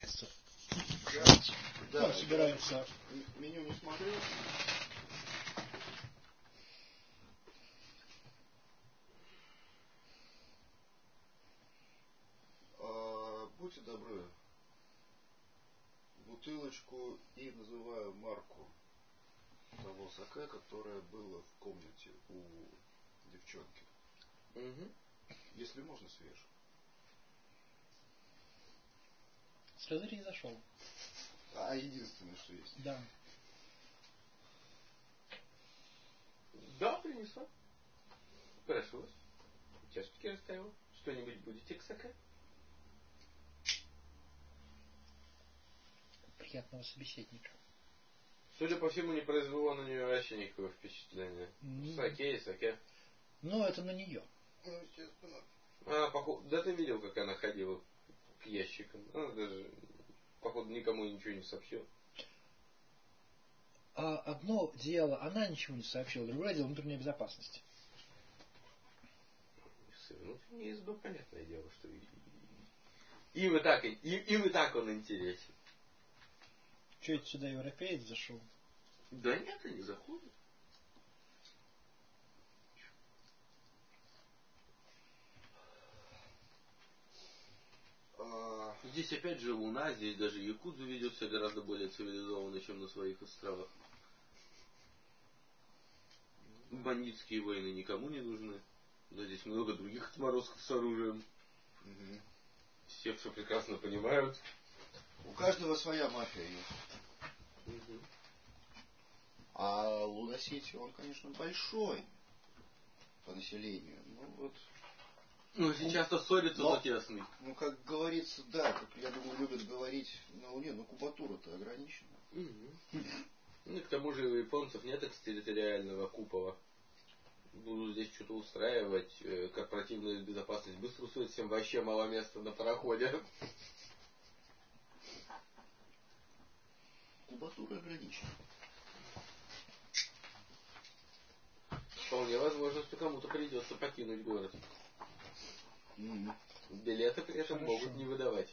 Да, собирается. Меню не смотрел. Будьте добры, бутылочку и называю марку того саке, которое было в комнате у девчонки. Угу. Если можно, свежий. Слезарь не зашел. Единственное, что есть. Да. Да, принесла. Прошу вас. Чашечки расставила. Что-нибудь будете к саке? Приятного собеседника. Судя по всему, не произвело на нее вообще никакого впечатления. Саке и саке. Ну, это на нее. Ну, естественно. Походу, да ты видел, как она ходила к ящикам. Она даже, походу, никому ничего не сообщила. Одно дело, она ничего не сообщила, другое дело внутренней безопасности. Внутренняя изба, понятное дело, что им и так он интересен. Че это сюда европеец зашел? Да нет, они заходят. Здесь опять же Луна, здесь даже якудза ведет себя гораздо более цивилизованно, чем на своих островах. Бандитские войны никому не нужны. Да здесь много других отморозков с оружием. Угу. Все прекрасно понимают. У каждого своя мафия есть. Угу. А Луна-Сити, он, конечно, большой по населению. Ну, сейчас-то ссорится за тесный. Ну, как говорится, да, как, я думаю, любят говорить на Луне, но кубатура-то ограничена. Угу. Ну, и к тому же у японцев нет экстерриториального купола. Будут здесь что-то устраивать, корпоративная безопасность быстро устроит, всем вообще мало места на пароходе. Кубатура ограничена. Вполне возможно, что кому-то придется покинуть город. Билеты при этом могут не выдавать.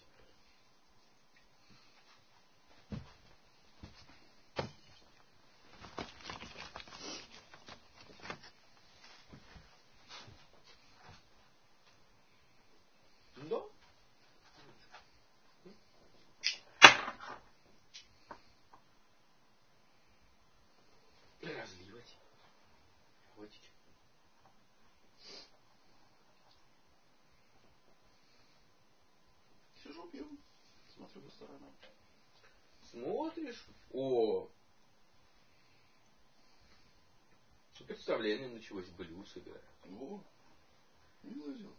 Да. Разливать. Водить. Сижу, пью, смотрю по сторонам. Смотришь? О! Представление началось, блюз играет. О, милое дело.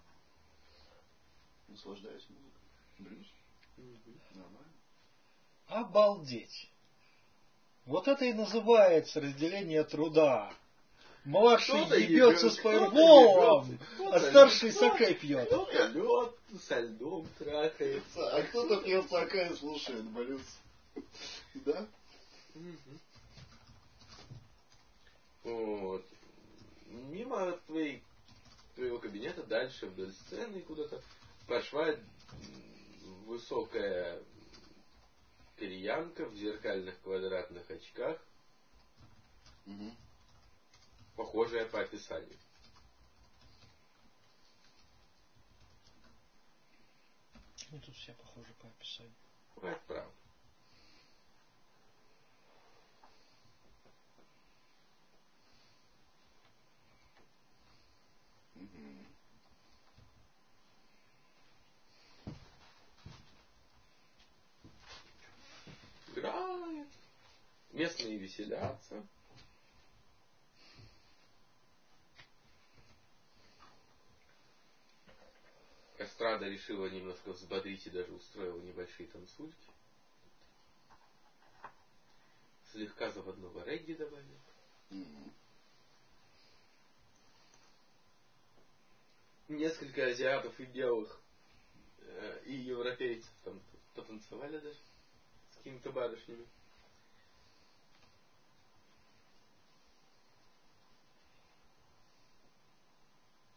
Наслаждаюсь музыкой. Блюз. Нормально. Обалдеть. Вот это и называется разделение труда. Младший ебется с фаерболом, а старший саке пьет. Кто-то лед со льдом трахается. А кто-то пьет саке и слушает блюз. Да? Вот. Мимо твоего кабинета дальше вдоль сцены куда-то пошла высокая кореянка в зеркальных квадратных очках, похожая по описанию. Ну тут все похожи по описанию. Это правда. Играет. Местные веселятся. Эстрада решила немножко взбодрить и даже устроила небольшие танцульки. Слегка заводного регги добавил. Несколько азиатов и белых и европейцев там потанцевали даже с какими-то барышнями.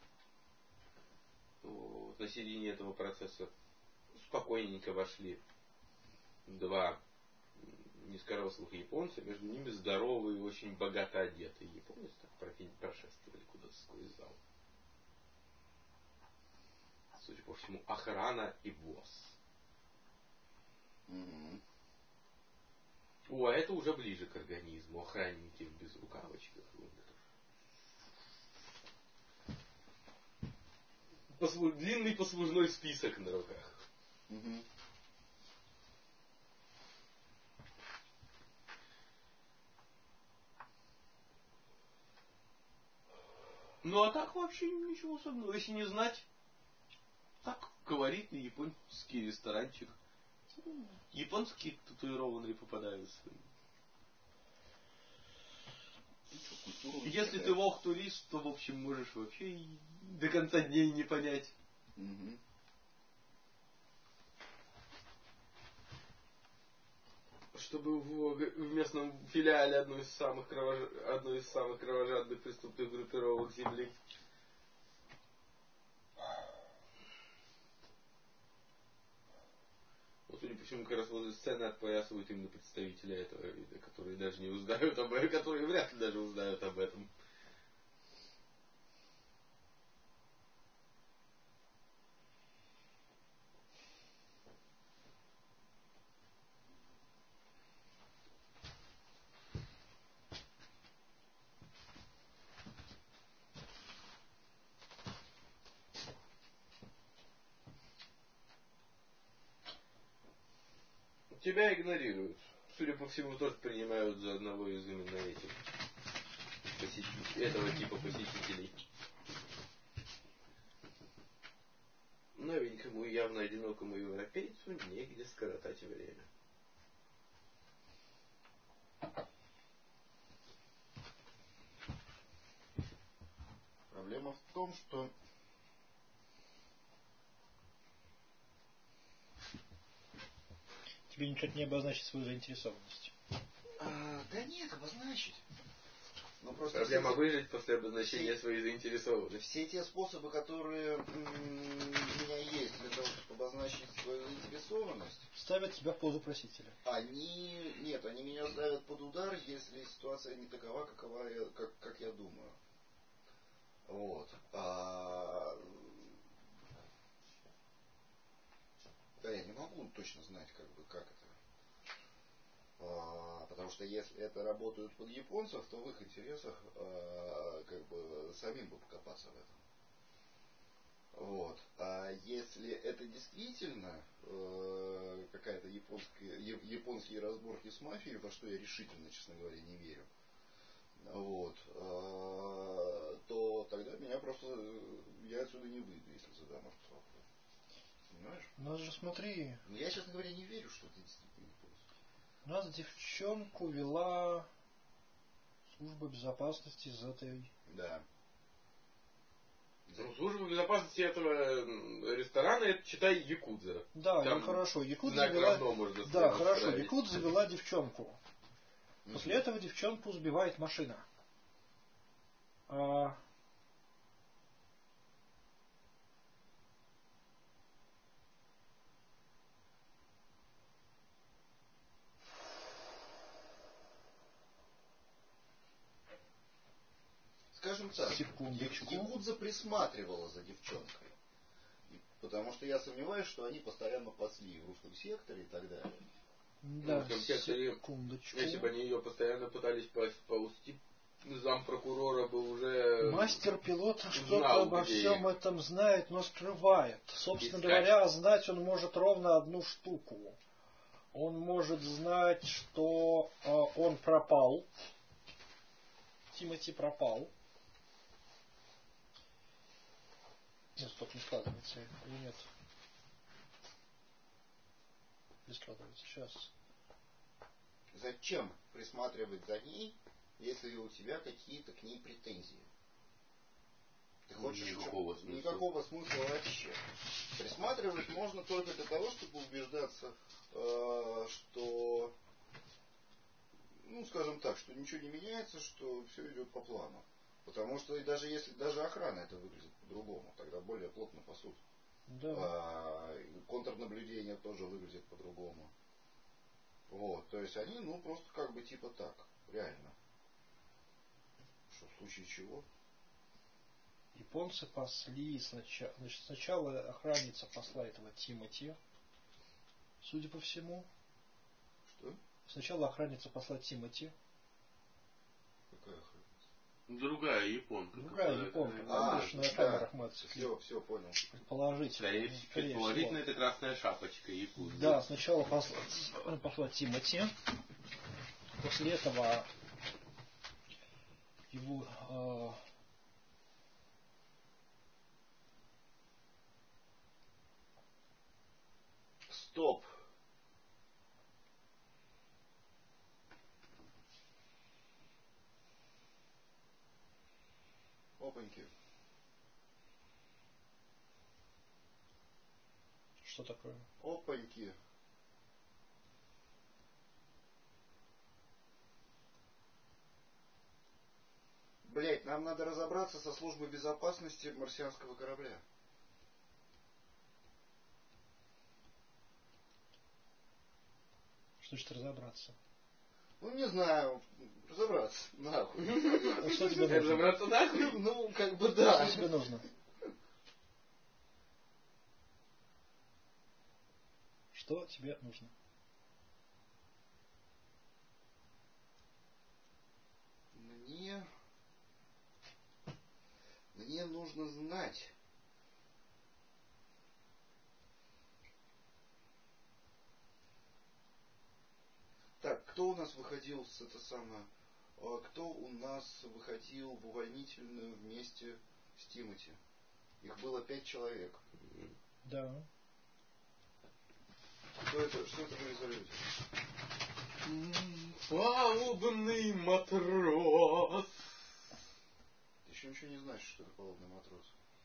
Вот. На середине этого процесса спокойненько вошли два низкорослых японца, между ними здоровый и очень богато одетый японец, так прошествовали куда-то сквозь зал. Судя по всему, охрана и босс. О, а это уже ближе к организму. Охранники в безрукавочках. Длинный послужной список на руках. Ну а так вообще ничего особенного. Если не знать, так колоритный японский ресторанчик. Японские татуированные попадаются. Если ты лох-турист, то в общем можешь вообще и до конца дней не понять. Чтобы в местном филиале одной из самых кровожадных преступных группировок Земли. Вот, судя по всему, как раз возле сцены отпоясывают именно представителя этого вида, которые даже не узнают об этом, которые вряд ли даже узнают об этом. Тебя игнорируют. Судя по всему, тоже принимают за одного из именно этих этого типа посетителей. Новенькому и явно одинокому европейцу негде скоротать время. Проблема в том, что тебе никак не обозначить свою заинтересованность. Да нет, обозначить. Но просто проблема выжить после обозначения своей заинтересованности. Все те способы, которые у меня есть для того, чтобы обозначить свою заинтересованность, ставят тебя в позу просителя. Они меня ставят под удар, если ситуация не такова, как я думаю. Вот. Да, я не могу точно знать, как это. Потому что если это работают под японцев, то в их интересах самим бы покопаться в этом. Вот. А если это действительно какая-то японские разборки с мафией, во что я решительно, честно говоря, не верю, вот, то тогда я отсюда не выйду, если задам этот вопрос. Понимаешь? Ну же смотри. Но я, честно говоря, не верю, что это действительно японцы. У нас девчонку вела служба безопасности из этой... Да. Служба безопасности этого ресторана, это, читай, якудза. Да, там хорошо. Якудза завела... Да, хорошо. Якудза завела девчонку. После этого девчонку сбивает машина. Скажем так, секундочку. Якудза присматривала за девчонкой. Потому что я сомневаюсь, что они постоянно пасли в русском секторе и так далее. Да, в русском секторе, секундочку. если бы они ее постоянно пытались ползти, зампрокурора бы уже... Мастер-пилот что-то обо всем этом знает, но скрывает. Собственно говоря, знать он может ровно одну штуку. Он может знать, что он пропал. Тимоти пропал. Нет, стоп, не складывается. Или нет? Не складывается. Сейчас. Зачем присматривать за ней, если у тебя какие-то к ней претензии? Ты хочешь никакого смысла вообще. Присматривать можно только для того, чтобы убеждаться, что, скажем так, что ничего не меняется, что все идет по плану. Потому что даже охрана это выглядит по-другому, тогда более плотно пасут. Да. Контрнаблюдение тоже выглядит по-другому. Вот, то есть они, ну, просто как бы типа так, реально. Что, в случае чего? Японцы пасли сначала... Значит, сначала охранница посла этого Тимоти, судя по всему. Что? Сначала охранница посла Тимоти. Какая охранница? Другая японка. Другая японка. Помнишь, на камерах мы отцепили? Все, понял. Предположительно. Предположительно, это красная шапочка якудзы. Да, сначала посла Тимоти. После этого его... Стоп! Опаньки. Что такое? Опаньки. Блять, нам надо разобраться со службой безопасности марсианского корабля. Что значит разобраться? Ну, не знаю, разобраться, нахуй. А что тебе нужно? Разобраться нахуй? Ну, как бы да. Что тебе нужно? Что тебе нужно? Мне нужно знать. Так, кто у нас выходил с это самое? Кто у нас выходил в увольнительную вместе с Тимоти? Их было 5 человек. Да. Что это были за люди? Палубный матрос. Ты еще ничего не знаешь, что это палубный матрос.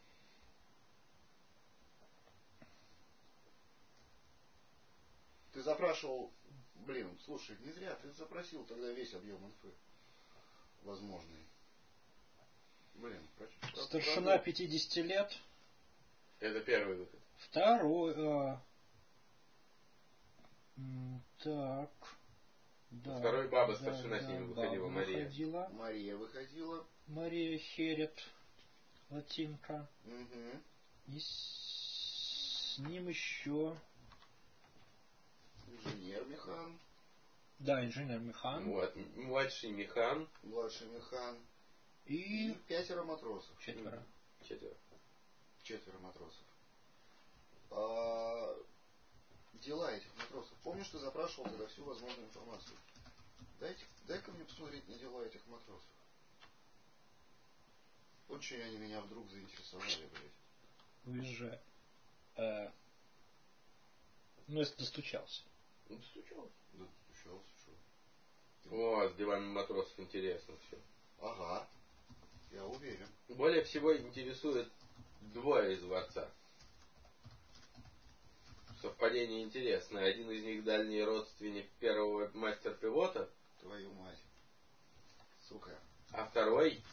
Ты запрашивал... Блин, слушай, не зря ты запросил тогда весь объем инфы. Возможный. Блин, Старшина 50 лет. Это первый выход. Второй. Так. Да, второй баба старшина с ними выходила, Мария. Мария выходила. Мария Херет. Латинка. Угу. И с ним еще... Инженер Механ. Да, инженер Механ. Вот. Младший Механ. Младший Механ. И 5 матросов. Четверо матросов. Дела этих матросов. Помнишь, ты запрашивал тогда всю возможную информацию? Дай-ка мне посмотреть на дела этих матросов. Очень они меня вдруг заинтересовали, блядь. Уезжай. Ну, если достучался. Достучался. Да, достучался, что? О, с делами матросов интересно все. Ага. Я уверен. Более всего интересует двое из дворца. Совпадение интересное. Один из них дальний родственник первого мастер-пилота. Твою мать. Сука. А второй...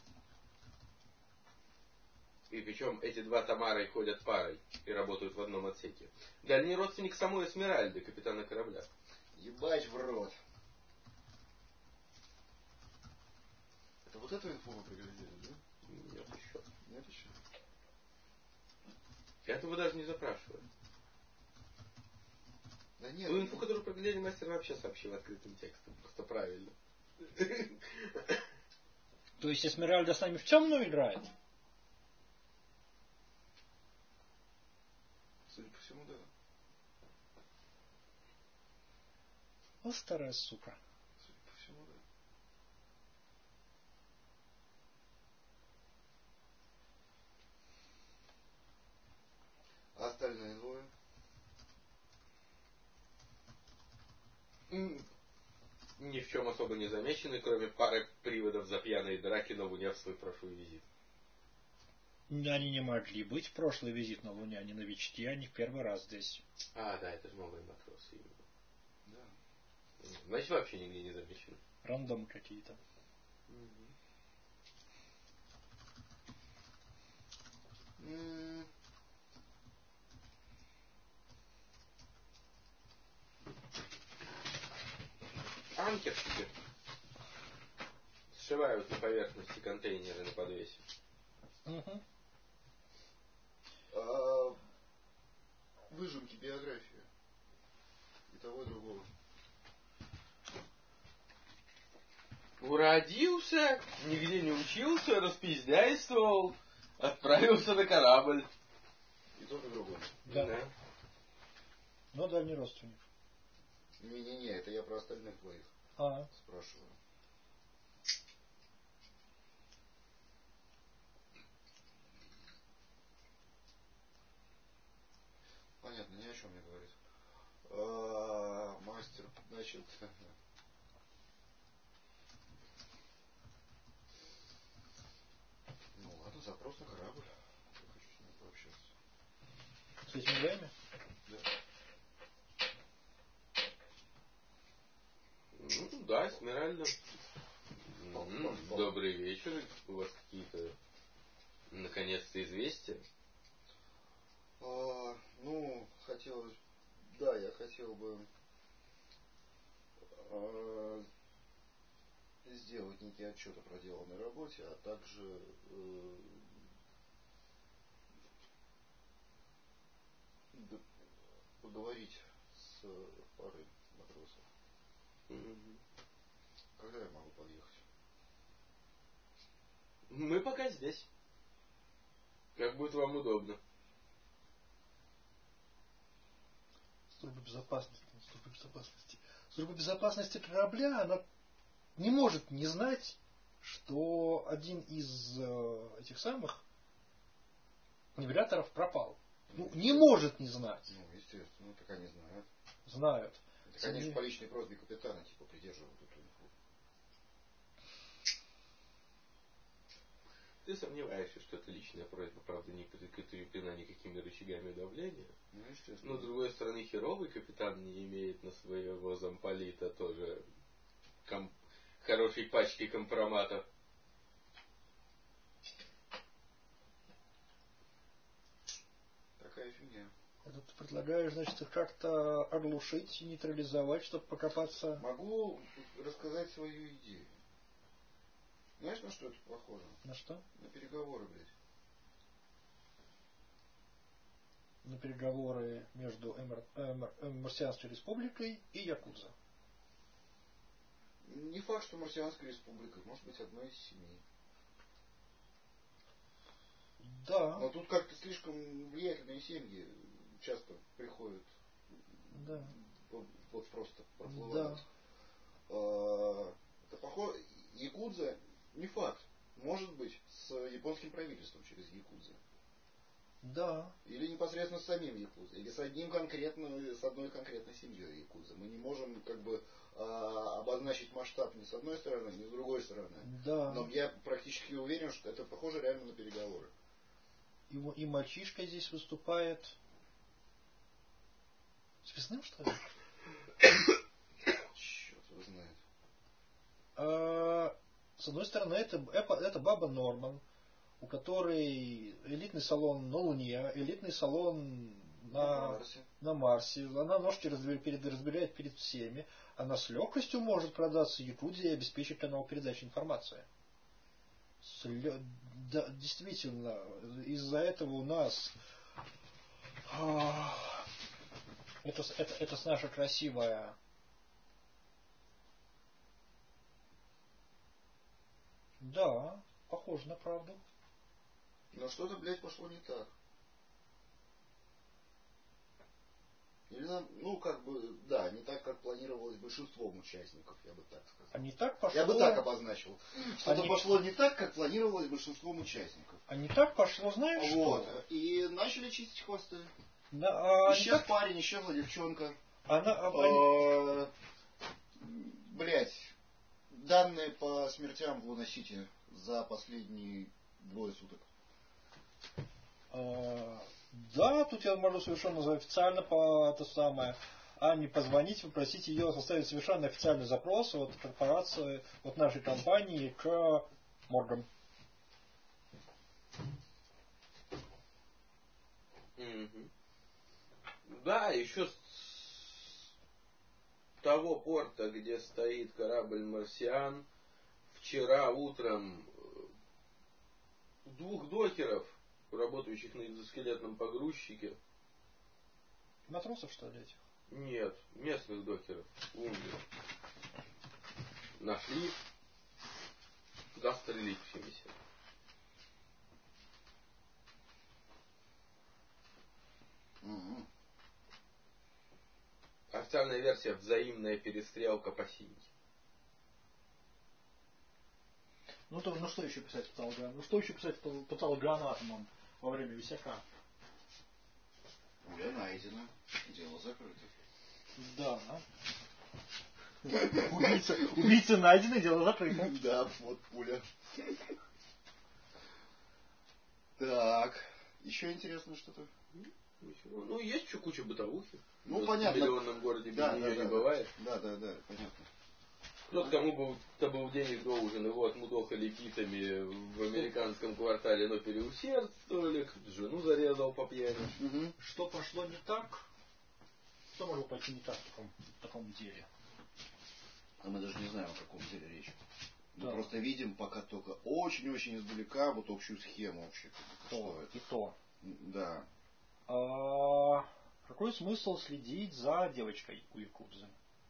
И причем эти два Тамары ходят парой и работают в одном отсеке. Дальний родственник самой Эсмеральды, капитана корабля. Ебать в рот. Это вот эту инфу мы проглядели, да? Нет еще. Нет еще? Я этого даже не запрашиваю. Да нет. Ту инфу, которую проглядели, мастер вообще сообщил открытым текстом. Просто правильно. То есть Эсмеральда с нами в темную играет? Судя по всему, да. Вот старая сука. Судя по всему, да. А остальные двое? Ни в чем особо не замечены, кроме пары приводов за пьяные драки на Луне в свой прошлый визит. Они не могли быть в прошлый визит на Луне, они новички, они в первый раз здесь. А, да, это же новые матросы именно. Да. Значит, вообще нигде не замечены. Рандом какие-то. танкерщики сшивают на поверхности контейнеры на подвесе. Угу. Выжимки биографии. И того, и другого. Уродился, нигде не учился, распиздяйствовал, отправился на корабль. И тот, и другой. Да. Но дальний родственник. Не-не-не, это я про остальных двоих спрашиваю. Понятно, ни о чем не говорит. Мастер, значит... Ну ладно, запрос на корабль. Я хочу с ним пообщаться. С этими двоими? Да. Ну да, Смиральда. Добрый вечер. У вас какие-то наконец-то известия? Ну, хотелось... Да, я хотел бы сделать некий отчет о проделанной работе, а также поговорить с парой матросов. Когда я могу подъехать? Мы пока здесь. Как будет вам удобно. Служба безопасности корабля, она не может не знать, что один из этих самых навигаторов пропал. Ну, не может не знать. Ну, естественно, так они знают. Знают. Это, конечно, по личной просьбе капитана, типа, придерживают эту инфу. Ты сомневаешься, что это личная просьба, правда, не подкреплена никакими рычагами давления. Ну, естественно. Но, с другой стороны, херовый капитан не имеет на своего замполита тоже хорошей пачки компроматов. Такая фигня. Это ты предлагаешь, значит, их как-то оглушить, нейтрализовать, чтобы покопаться? Могу рассказать свою идею. Знаешь, на что это похоже? На что? На переговоры, блядь. На переговоры между Марсианской республикой и Якудза. Не факт, что Марсианской республикой. Может быть, одной из семей. Да. Но тут как-то слишком влиятельные семьи часто приходят. Да. Вот просто проплывают. Да. Это похоже. Якудза не факт. Может быть, с японским правительством через Якудза. Да. Или непосредственно с самим Якудза. Или с одной конкретной семьей Якудза. Мы не можем как бы обозначить масштаб ни с одной стороны, ни с другой стороны. Да. Но я практически уверен, что это похоже реально на переговоры. И мальчишка здесь выступает связным, что ли? Черт его знает. С одной стороны, это баба Норман, у которой элитный салон на Луне, элитный салон на Марсе. Она ножки разбирает перед всеми. Она с легкостью может продаться Якудзе и обеспечить канал передачи информации. Да, действительно, из-за этого у нас это наша красивая да, похоже на правду. Но что-то, блядь, пошло не так. Или нам, ну, как бы, да, не так, как планировалось большинством участников, я бы так сказал. А не так пошло... Я бы так обозначил. Что-то пошло не так, как планировалось большинством участников. А не так пошло, знаешь вот. что? И начали чистить хвосты. Исчез парень, исчезла девчонка. Блять. Данные по смертям в Лунасити за последние 2 суток. Да, тут я могу совершенно официально по это самое Анне позвонить, попросить ее составить совершенно официальный запрос от корпорации, от нашей компании к моргам. Да, еще того порта, где стоит корабль «Марсиан», вчера утром 2 докеров, работающих на экзоскелетном погрузчике. Матросов, что ли, этих? Нет, местных докеров. Умных. Нашли. Застрелить всемися. Официальная версия — взаимная перестрелка по синьке. Ну что еще писать патологоанатомам во время висяка? Пуля найдена. Дело закрыто. Да. Убийца найден, дело закрыто. Да, вот пуля. Так. Еще интересно что-то? Ну, есть еще куча бытовухи. Ну, понятно. В миллионном городе без нее не бывает. Да, понятно. Тот, кто был денег должен, его отмудохали китами в американском квартале, но переусердствовали, жену зарезал по пьяни. Угу. Что пошло не так? Что могло пойти не так в таком деле? А мы даже не знаем, о каком деле речь. Мы просто видим пока только очень-очень издалека вот общую схему вообще. Что это? И то. Да. Какой смысл следить за девочкой у Якудзы?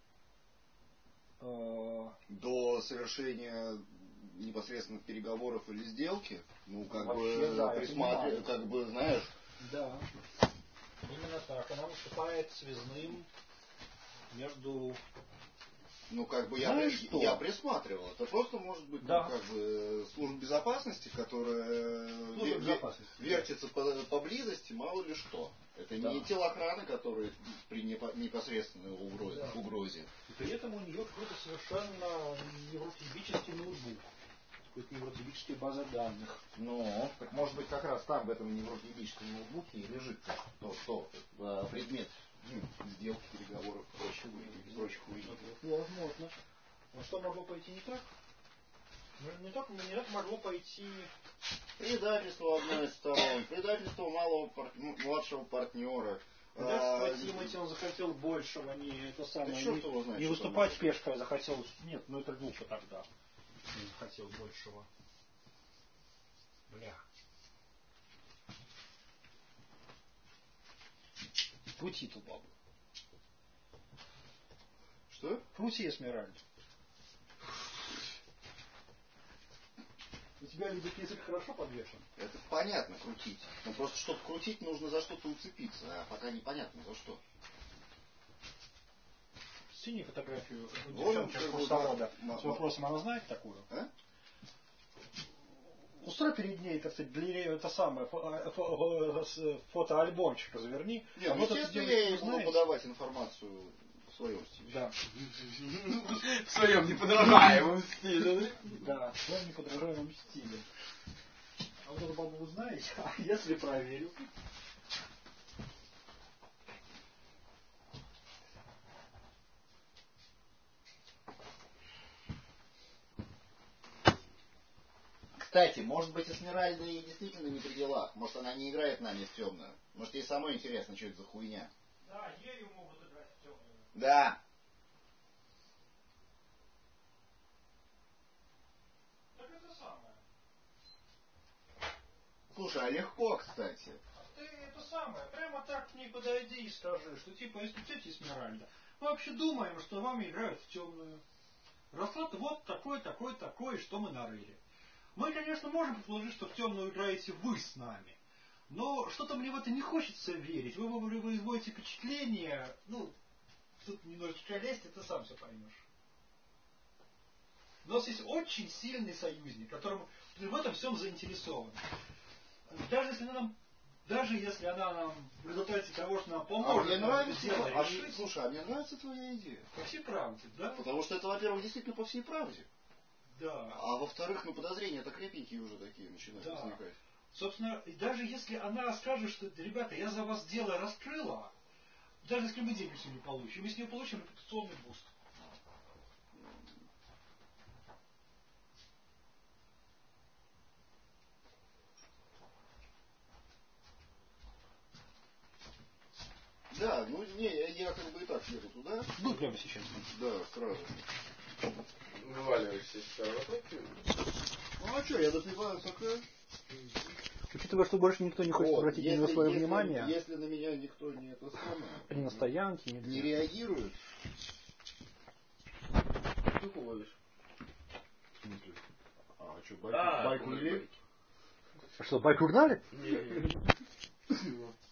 До совершения непосредственно переговоров или сделки, ну как вообще, бы да, присматривать, как бы знаешь. Да. Именно так. Она выступает связным между. Ну как бы я присматривал. Это просто может быть ну, как бы служба безопасности, которая вертится поблизости, мало ли что. Это не телохрана, которые при непосредственной угрозе. И при этом у нее какой-то совершенно невротибический ноутбук. Какой-то невротибические базы данных. Ну, так может быть как раз там, в этом невротибическом ноутбуке, и лежит предмет сделки, переговоров и прочих увидений. Возможно. Но что могло пойти не так? Не так могло пойти предательство одной из сторон, предательство младшего партнера. Тимати он захотел большего, не это самое, не выступать пешкой, захотел. Нет, ну это глупо тогда. Не захотел большего. Бля. Крути ту бабу. Что? Крути, Эсмеральд. У тебя любит язык хорошо подвешен? Это понятно, крутить. Но просто чтобы крутить, нужно за что-то уцепиться, а пока непонятно за что. Синюю фотографию девчонки с курсовода с вопросом, она знает такую? А? Устрой перед ней, так сказать, это самое, фотоальбомчик разверни. Нет, ну, естественно, я ей буду подавать информацию в своем стиле. Да. В своем неподражаемом стиле. Да, в своем неподражаемом стиле. А вот эту бабу вы знаете? А если проверю? Кстати, может быть, Эсмеральда и действительно не при делах. Может, она не играет нами в темную. Может, ей самой интересно, что это за хуйня. Да, ею могут играть в темную. Да. Так это самое. Слушай, а легко, кстати. Ты это самое, прямо так к ней подойди и скажи, что типа, если тетя Эсмеральда, мы вообще думаем, что вами играют в темную. Расклад вот такой, такой, такой, что мы нарыли. Мы, конечно, можем предположить, что в темную играете вы с нами. Но что-то мне в это не хочется верить. Вы производите впечатление, ну, тут немножечко лезть, и ты сам все поймешь. У нас есть очень сильный союзник, который в этом всем заинтересован. Даже если она нам в результате того, что нам поможет, мне нравится, слушай, а мне нравится твоя идея. По всей правде, да? Потому что это, во-первых, действительно по всей правде. Да. А во-вторых, ну подозрения-то крепенькие уже такие начинают возникать. Собственно, даже если она скажет, что, ребята, я за вас дело раскрыла, даже если мы деньги все не получим, мы с нее получим репутационный буст. Да, ну не, я как бы и так еду туда. Ну, Жгем сейчас. Да, сразу. Вываливаешься сюда. Ну а что, я допиваю саке. Учитывая, что больше никто не хочет обратить на него свое внимание. Если на меня никто не это самое. Ни на стоянке, ни не реагирует. Ты ловишь? А что, байк угнали? Что, байк угнали? Не.